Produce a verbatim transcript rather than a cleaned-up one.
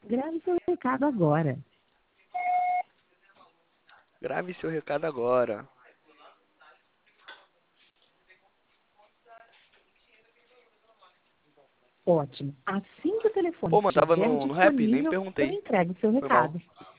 Grave seu recado agora. Grave seu recado agora. Ótimo. Assim que o telefone Pô, mano, tava estiver no, no rap? Nem disponível, eu perguntei. entrego o seu Foi mal. recado.